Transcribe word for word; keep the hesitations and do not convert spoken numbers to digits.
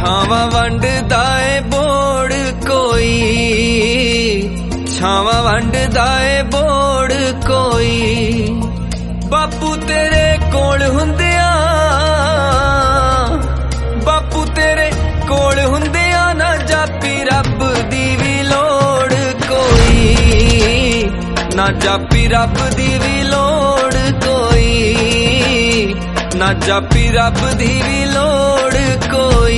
छावां वंडदा ए बोड़ कोई, छावां वंडदा ए बोड़ कोई। बापू तेरे कोल हुंदिया, बापू तेरे कोल हुंदिया ना जापी रब दी भी लोड़ कोई, ना जापी रब दी भी लोड़ कोई, ना जापी रब दी भी लोड़ कोई।